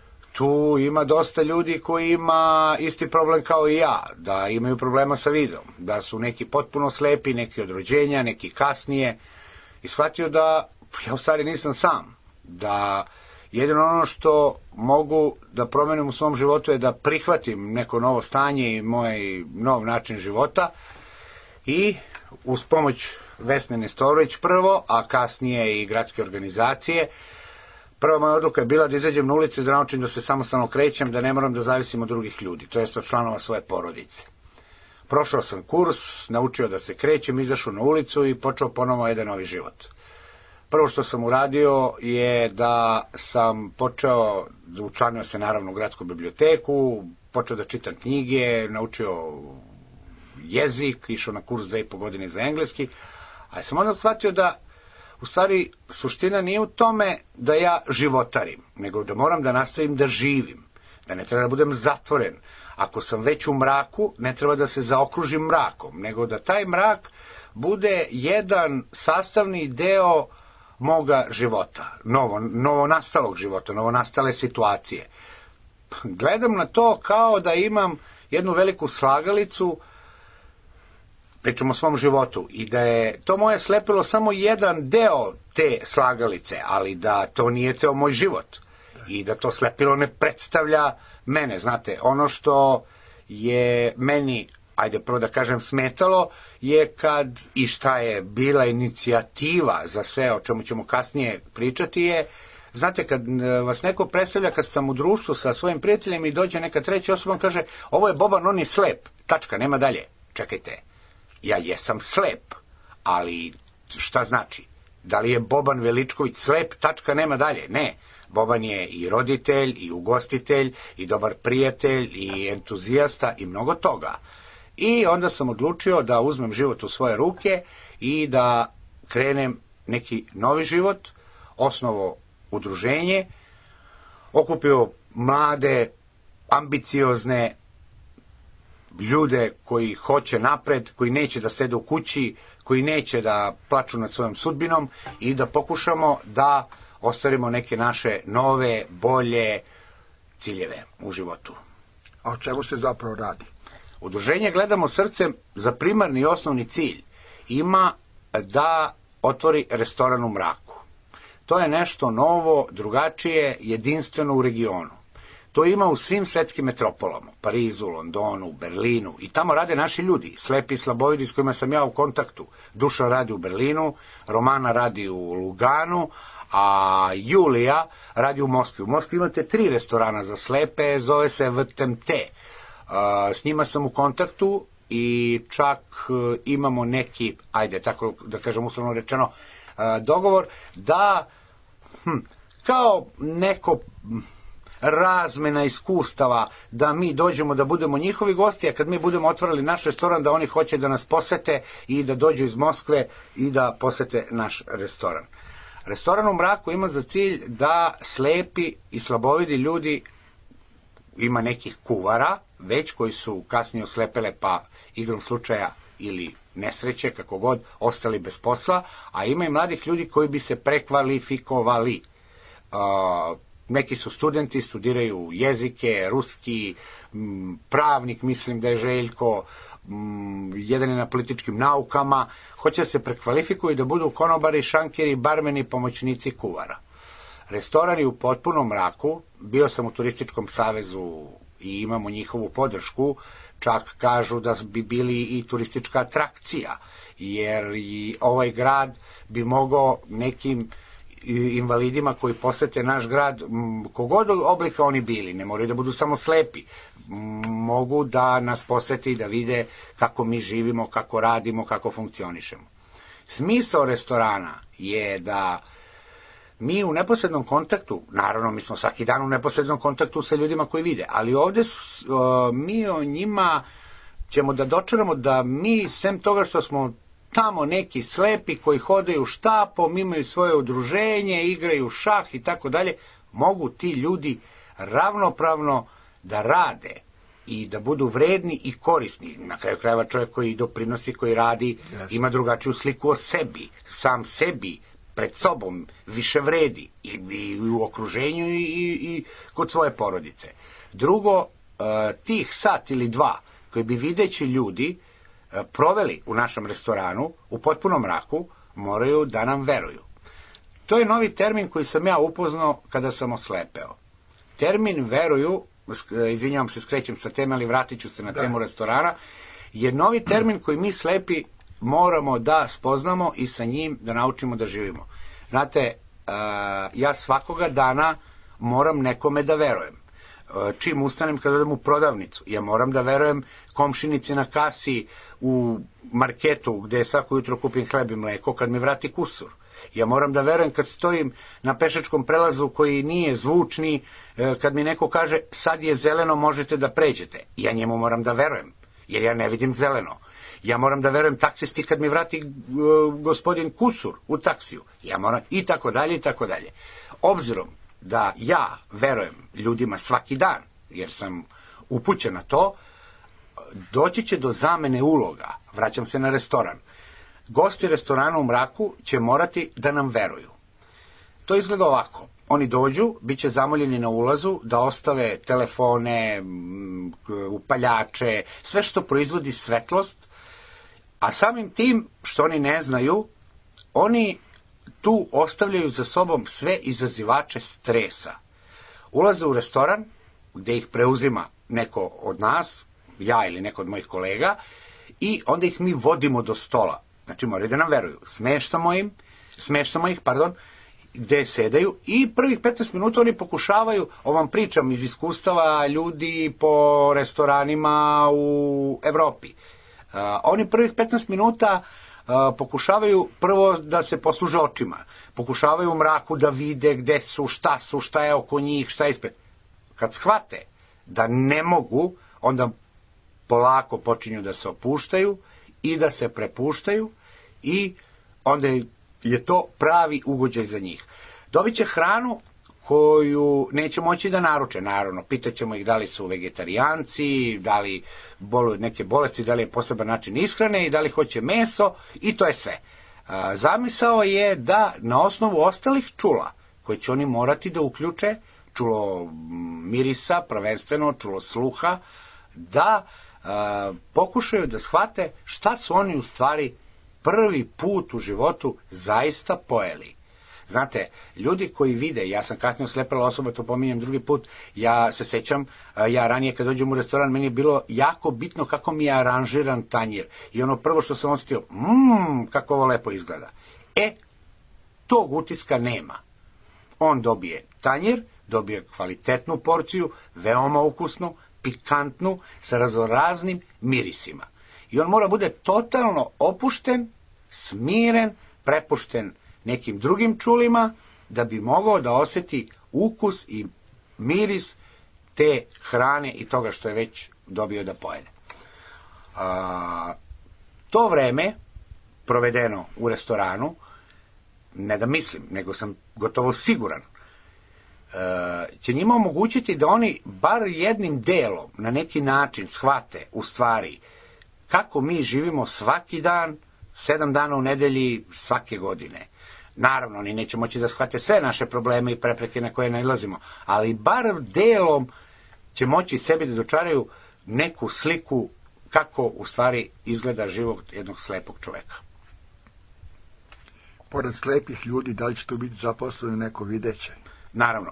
tu ima dosta ljudi koji ima isti problem kao i ja, da imaju problema sa vidom, da su neki potpuno slepi, neki od rođenja, neki kasnije, i shvatio da ja u stvari nisam sam, da jedino ono što mogu da promenim u svom životu je da prihvatim neko novo stanje i moj nov način života, i uz pomoć Vesne Nestorović prvo, a kasnije i gradske organizacije, prva moja odluka je bila da izađem na ulicu i da naučim da se samostalno krećem, da ne moram da zavisim od drugih ljudi, to jest od članova svoje porodice. Prošao sam kurs, naučio da se krećem, izašao na ulicu i počeo ponovo jedan novi život. Prvo što sam uradio je da sam počeo, učlanio se naravno u gradsku biblioteku, počeo da čitam knjige, naučio jezik, išao na kurs dve i po godine za engleski, a sam onda shvatio da u stvari suština nije u tome da ja životarim, nego da moram da nastavim da živim, da ne treba da budem zatvoren. Ako sam već u mraku, ne treba da se zaokružim mrakom, nego da taj mrak bude jedan sastavni deo moga života, novo, novo nastalog života, novo nastale situacije. Gledam na to kao da imam jednu veliku slagalicu, pričam o svom životu, i da je to moje slepilo samo jedan deo te slagalice, ali da to nije ceo moj život i da to slepilo ne predstavlja mene. Znate, ono što je meni, ajde prvo da kažem, smetalo je kad, i šta je bila inicijativa za sve o čemu ćemo kasnije pričati, je, znate, kad vas neko predstavlja, kad sam u društvu sa svojim prijateljima i dođe neka treća osoba, kaže, ovo je Boban, on je slep, tačka, nema dalje. Čekajte, ja jesam slep, ali šta znači? Da li je Boban Veličković slep, tačka, nema dalje? Ne. Boban je i roditelj, i ugostitelj, i dobar prijatelj, i entuzijasta, i mnogo toga. I onda sam odlučio da uzmem život u svoje ruke i da krenem neki novi život, osnovo udruženje, okupio mlade, ambiciozne, ljude koji hoće napred, koji neće da sede u kući, koji neće da plaču nad svojom sudbinom i da pokušamo da ostvarimo neke naše nove, bolje ciljeve u životu. A o čemu se zapravo radi? Udruženje Gledamo srcem za primarni i osnovni cilj ima da otvori restoran u mraku. To je nešto novo, drugačije, jedinstveno u regionu. To ima u svim svetskim metropolama, Parizu, Londonu, Berlinu, i tamo rade naši ljudi, slepi i slabovidi s kojima sam ja u kontaktu. Dušan radi u Berlinu, Romana radi u Luganu, a Julija radi u Moskvi. U Moskvi imate tri restorana za slepe, zove se V T M T. S njima sam u kontaktu i čak imamo neki, ajde, tako da kažem uslovno rečeno, dogovor da, hm, kao neko razmena iskustava, da mi dođemo da budemo njihovi gosti, a kad mi budemo otvorili naš restoran, da oni hoće da nas posete i da dođu iz Moskve i da posete naš restoran. Restoran u mraku ima za cilj da slepi i slabovidi ljudi, ima nekih kuvara već koji su kasnije oslepele pa igrom slučaja ili nesreće, kako god, ostali bez posla, a ima i mladih ljudi koji bi se prekvalifikovali. Uh, neki su studenti, studiraju jezike, ruski, m, pravnik, mislim da je Željko, m, jedan je na političkim naukama, hoće se prekvalifikuju da budu konobari, šankeri, barmeni, pomoćnici kuvara. Restoran je u potpunom mraku, bio sam u Turističkom savezu i imamo njihovu podršku, čak kažu da bi bili i turistička atrakcija, jer i ovaj grad bi mogao nekim invalidima koji posete naš grad, kogod oblika oni bili, ne moraju da budu samo slepi, mogu da nas posete i da vide kako mi živimo, kako radimo, kako funkcionišemo. Smisao restorana je da mi u neposrednom kontaktu, naravno mi smo svaki dan u neposrednom kontaktu sa ljudima koji vide, ali ovde su, uh, mi o njima ćemo da dočaramo da mi, sem toga što smo tamo neki slepi koji hodaju štapom, imaju svoje udruženje, igraju šah i tako dalje, mogu ti ljudi ravnopravno da rade i da budu vredni i korisni. Na kraju krajeva čovjek koji doprinosi, koji radi, ima drugačiju sliku o sebi, sam sebi, pred sobom, više vredi i, i u okruženju i, i, i kod svoje porodice. Drugo, tih sat ili dva koji bi videći ljudi proveli u našem restoranu u potpunom mraku, moraju da nam veruju. To je novi termin koji sam ja upoznao kada sam oslepeo. Termin veruju, izvinjavam se, skrećem sa teme, ali vratit ću se na temu restorana, je novi termin koji mi slepi moramo da spoznamo i sa njim da naučimo da živimo. Znate, ja svakoga dana moram nekome da verujem. Čim ustanem kad odem u prodavnicu, ja moram da verujem komšinici na kasi u marketu gde svako jutro kupim hleb i mleko kad mi vrati kusur. Ja moram da verujem kad stojim na pešačkom prelazu koji nije zvučni, kad mi neko kaže sad je zeleno, možete da pređete. Ja njemu moram da verujem, jer ja ne vidim zeleno. Ja moram da verujem taksisti kad mi vrati uh, gospodin kusur u taksiju. Ja moram, i tako dalje, i tako dalje. Obzirom da ja verujem ljudima svaki dan, jer sam upućen na to, doći će do zamene uloga. Vraćam se na restoran. Gosti restorana u mraku će morati da nam veruju. To izgleda ovako. Oni dođu, bit će zamoljeni na ulazu da ostave telefone, upaljače, sve što proizvodi svetlost, a samim tim što oni ne znaju, oni tu ostavljaju za sobom sve izazivače stresa. Ulaze u restoran, gde ih preuzima neko od nas, ja ili neko od mojih kolega, i onda ih mi vodimo do stola. Znači moraju da nam veruju. Smeštamo im, smeštamo ih, pardon, gde sedaju i prvih petnaest minuta oni pokušavaju, ovom pričam iz iskustava ljudi po restoranima u Evropi. Uh, oni prvih petnaest minuta uh, pokušavaju prvo da se posluže očima, pokušavaju u mraku da vide gde su, šta su, šta je oko njih, šta je ispred. Kad shvate da ne mogu, onda polako počinju da se opuštaju i da se prepuštaju i onda je to pravi ugođaj za njih. Dobit će hranu koju neće moći da naruče, naravno. Pitaćemo ih da li su vegetarijanci, da li boluju neke bolesti, da li je poseban način ishrane i da li hoće meso, i to je sve. Zamisao je da na osnovu ostalih čula, koje će oni morati da uključe, čulo mirisa, prvenstveno, čulo sluha, da a, pokušaju da shvate šta su oni u stvari prvi put u životu zaista pojeli. Znate, ljudi koji vide, ja sam kasnije oslepela osoba, to pominjem drugi put, ja se sećam, ja ranije kad dođem u restoran, meni je bilo jako bitno kako mi je aranžiran tanjir. I ono prvo što sam osjetio, mmm, kako ovo lepo izgleda. E, tog utiska nema. On dobije tanjir, dobije kvalitetnu porciju, veoma ukusnu, pikantnu, sa raznoraznim mirisima. I on mora bude totalno opušten, smiren, prepušten nekim drugim čulima, da bi mogao da osjeti ukus i miris te hrane i toga što je već dobio da pojede. A, to vreme provedeno u restoranu, ne da mislim, nego sam gotovo siguran, će njima omogućiti da oni bar jednim delom na neki način shvate u stvari kako mi živimo svaki dan, sedam dana u nedelji, svake godine. Naravno, oni neće moći da shvate sve naše probleme i prepreke na koje nailazimo, ali bar delom će moći sebi da dočaraju neku sliku kako u stvari izgleda život jednog slepog čoveka. Pored slepih ljudi, da li će tu biti zaposleno neko videće? Naravno,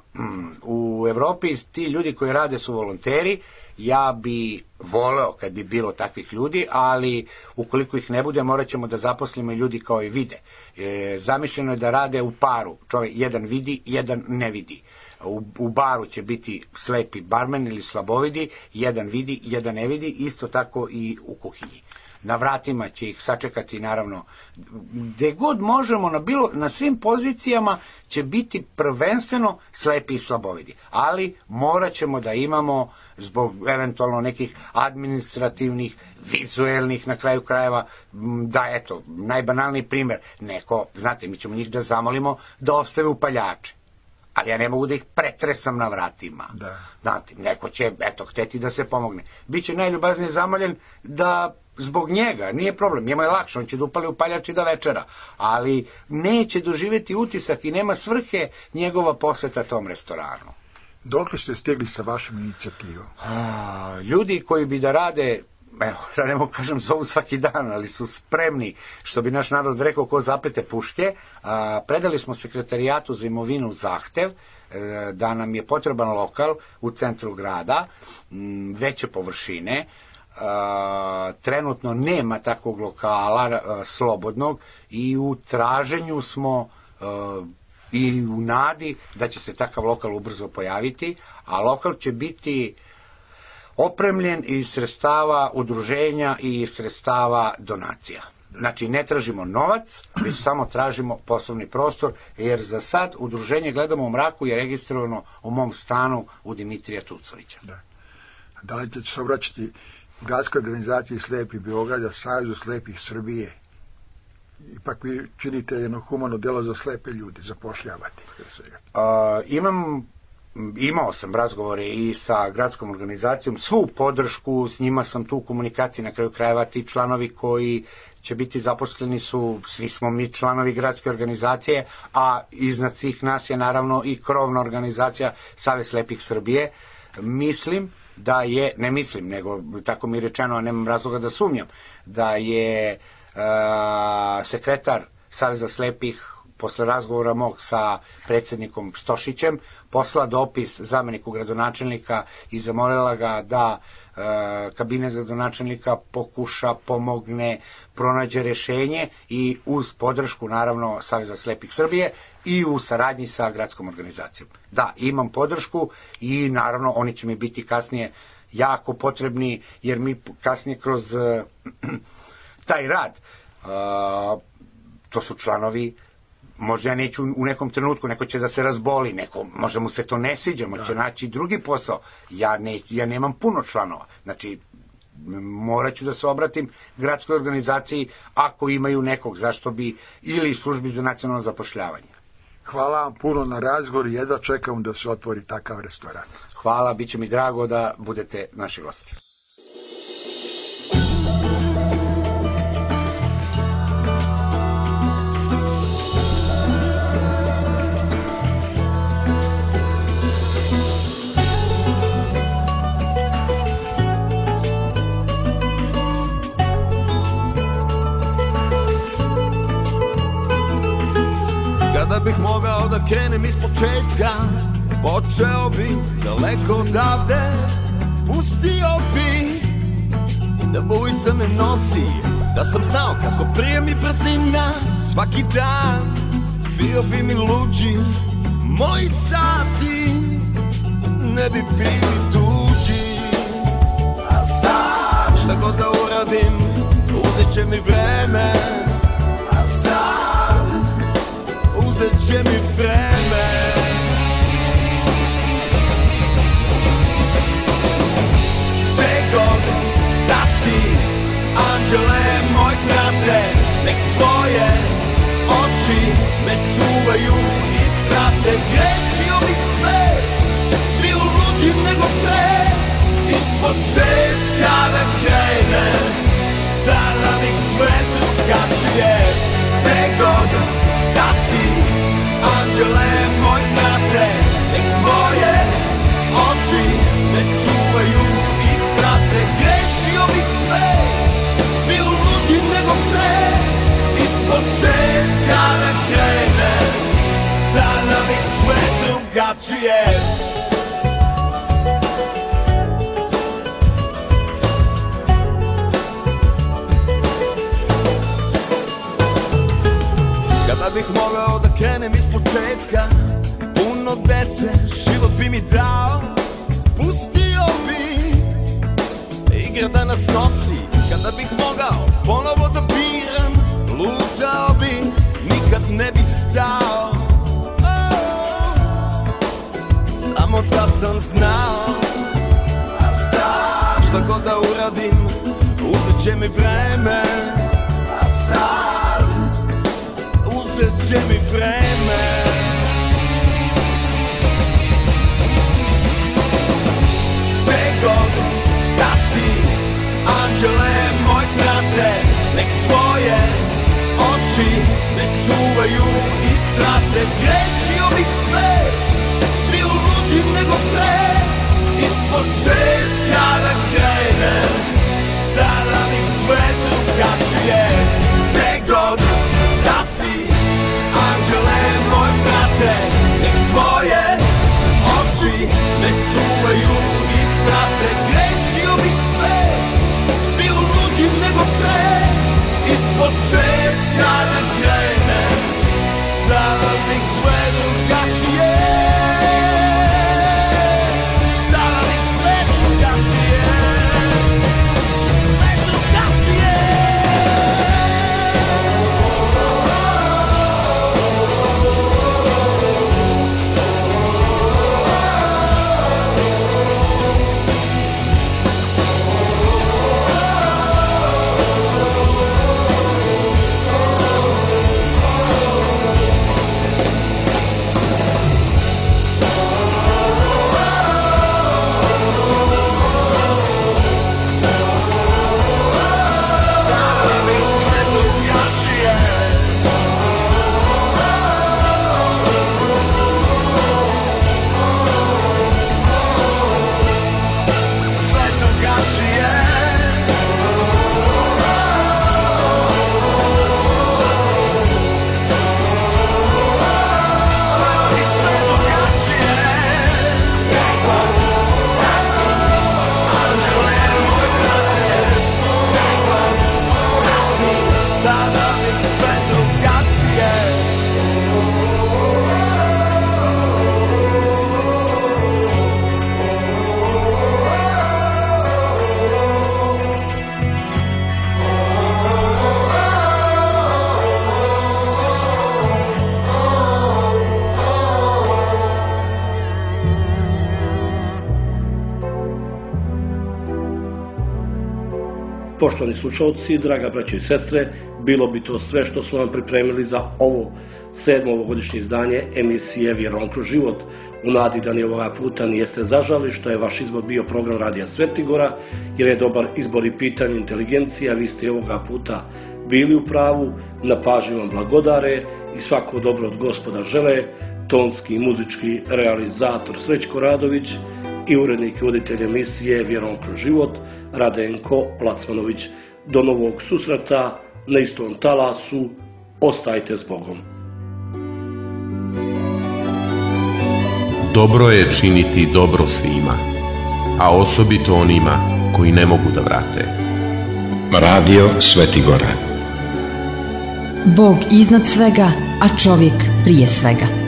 u Evropi ti ljudi koji rade su volonteri, ja bi voleo kad bi bilo takvih ljudi, ali ukoliko ih ne bude, morat ćemo da zaposlimo i ljudi kao i vide. E, zamišljeno je da rade u paru, čovjek jedan vidi, jedan ne vidi. U, u baru će biti slepi barmen ili slabovidi, jedan vidi, jedan ne vidi, isto tako i u kuhinji. Na vratima će ih sačekati, naravno, gde god možemo, na, bilo, na svim pozicijama će biti prvenstveno slepi i slabovidi. Ali morat ćemo da imamo, zbog eventualno nekih administrativnih, vizuelnih, na kraju krajeva, da eto, najbanalniji primjer, neko, znate, mi ćemo njih da zamolimo da ostave upaljače. Ali ja ne mogu da ih pretresam na vratima. Da. Znate, neko će, eto, hteti da se pomogne. Biće najljubaznije zamoljen da zbog njega, nije problem, njemu je lakše, on će da upali upaljač i da večera, ali neće doživjeti utisak i nema svrhe njegova poseta tom restoranu. Dokle ste stigli sa vašom inicijativom? A, ljudi koji bi da rade, evo, da ne mogu kažem zovu svaki dan, ali su spremni, što bi naš narod rekao, ko zapete puške. A, predali smo sekretarijatu za imovinu zahtev e, da nam je potreban lokal u centru grada, m, veće površine. A, trenutno nema takvog lokala a, slobodnog i u traženju smo a, i u nadi da će se takav lokal ubrzo pojaviti, a lokal će biti opremljen iz sredstava udruženja i iz sredstava donacija. Znači, ne tražimo novac, već samo tražimo poslovni prostor, jer za sad udruženje Gledamo u mraku je registrovano u mom stanu u Dimitrija Tucovića. Da. Da li ćete se obraćati Gradskoj organizaciji slepih Beograda, Savezu slepih Srbije? Ipak vi činite jedno humano delo za slepe ljude, zapošljavati. A, imam, imao sam razgovore i sa gradskom organizacijom, svu podršku, s njima sam tu u komunikaciji, na kraju krajeva ti članovi koji će biti zaposleni su, svi smo mi članovi gradske organizacije, a iznad svih nas je naravno i krovna organizacija Savez slepih Srbije. Mislim da je, ne mislim, nego tako mi je rečeno, a nemam razloga da sumnjam, da je Uh, sekretar Saveza slepih posle razgovora mog sa predsjednikom Stošićem poslala dopis zameniku gradonačelnika i zamolila ga da uh, kabinet gradonačelnika pokuša, pomogne, pronađe rješenje i uz podršku naravno Saveza slepih Srbije i u saradnji sa gradskom organizacijom. Da, imam podršku i naravno oni će mi biti kasnije jako potrebni, jer mi kasnije kroz uh, taj rad, uh, to su članovi, možda ja neću u nekom trenutku, neko će da se razboli, neko, možda mu se to ne sviđa, može naći drugi posao, ja, ne, ja nemam puno članova, znači morat ću da se obratim gradskoj organizaciji ako imaju nekog, zašto bi, ili službi za nacionalno zapošljavanje. Hvala vam puno na razgovor i jedva čekam da se otvori takav restoran. Hvala, bit će mi drago da budete naši gosti. Kada bih mogao da krenem iz početka, počeo bih daleko odavde, pustio bih da bujica me nosi, da sam znao kako prije mi brzina svaki dan, bio bi mi luđi, moji sati ne bi bili tuđi. A sad šta god da uradim, uzet će mi vreme, a sad uzet će mi vreme. Tegod da si, anđele moj krate, nek tvoje oči me čuvaju i prate. Grešio bih sve, bio luđim nego pre, iz početka da krenem, da radim sve drugačije. Tegod da si, anđele moj krate, nek tvoje oči me čuvaju i prate. Grešio bih sve, bio luđim nego pre, iz početka da krenem, da radim sve drugačije. Kada bih mogao da krenem iz početka, puno dece život bi mi dao, pustio bi igra da nas nosi. Kada bih mogao ponovo da biram, lutao bi, nikad ne bi stao. Oh, samo da sam znao, a sad šta god da uradim, uzet će mi vreme, a sad uzet će mi vreme. Tegod da si, anđele moj krate, nek tvoje oči me čuvaju i prate. Grešio bih sve, bio luđim nego pre, iz početka da krenem, da radim sve drugačije. Tegod da si, anđele moj brate, nek tvoje oči me čuvaju i prate. Grešio bih sve, bio luđim nego pre, iz početka da krenem, da radim sve drugačije. Poštovani slušalci, draga braćo i sestre, bilo bi to sve što smo vam pripremili za ovo sedmo ovogodišnje izdanje emisije Vjerom kroz život. U nadi da ni ovoga puta nijeste zažali što je vaš izbor bio program Radija Svetigora, jer je dobar izbor i pitanje inteligencija, vi ste ovoga puta bili u pravu, na pažnju vam blagodare i svako dobro od Gospoda žele, tonski i muzički realizator Srećko Radović i urednik i voditelj emisije Vjerom kroz život Radenko Lacmanović. Do novog susreta na istom talasu, ostajte s Bogom. Dobro je činiti dobro svima, a osobito onima koji ne mogu da vrate. Radio Svetigora. Bog iznad svega, a čovjek prije svega.